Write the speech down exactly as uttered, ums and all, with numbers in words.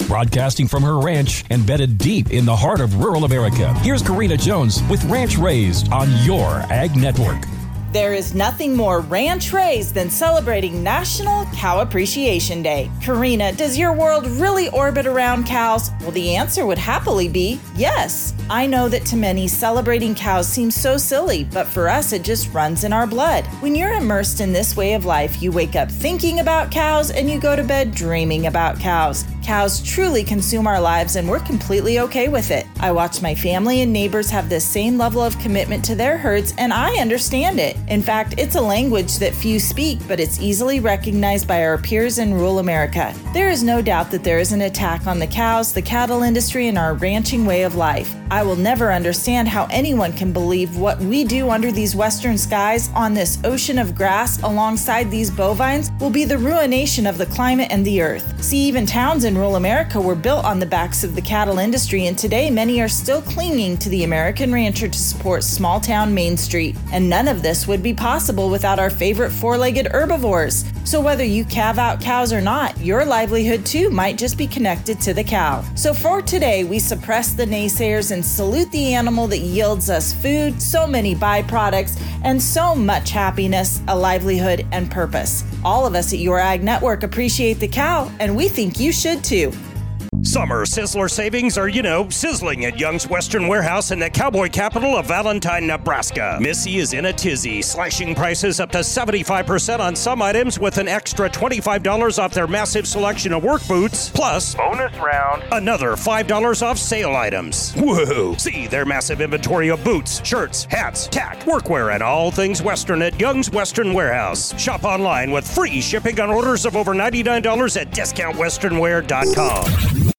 Broadcasting from her ranch embedded deep in the heart of rural America, here's Karina Jones with Ranch Raised on your Ag Network. There is nothing more ranch raised than celebrating National Cow Appreciation Day. Karina, does your world really orbit around cows? Well, the answer would happily be yes. I know that to many, celebrating cows seems so silly, but for us, it just runs in our blood. When you're immersed in this way of life, you wake up thinking about cows and you go to bed dreaming about cows. Cows truly consume our lives and we're completely okay with it. I watch my family and neighbors have this same level of commitment to their herds and I understand it. In fact, it's a language that few speak, but it's easily recognized by our peers in rural America. There is no doubt that there is an attack on the cows, the cattle industry, and our ranching way of life. I will never understand how anyone can believe what we do under these western skies on this ocean of grass alongside these bovines will be the ruination of the climate and the earth. See, even towns in rural America were built on the backs of the cattle industry, and today many are still clinging to the American rancher to support small town Main Street. And none of this would be possible without our favorite four-legged herbivores. So whether you calve out cows or not, your livelihood too might just be connected to the cow. So for today, we suppress the naysayers and salute the animal that yields us food, so many byproducts, and so much happiness, a livelihood, and purpose. All of us at Your Ag Network appreciate the cow, and we think you should too. Summer Sizzler savings are, you know, sizzling at Young's Western Warehouse in the cowboy capital of Valentine, Nebraska. Missy is in a tizzy, slashing prices up to seventy-five percent on some items with an extra twenty-five dollars off their massive selection of work boots, plus bonus round, another five dollars off sale items. Whoa! See their massive inventory of boots, shirts, hats, tack, workwear, and all things Western at Young's Western Warehouse. Shop online with free shipping on orders of over ninety-nine dollars at discount western wear dot com.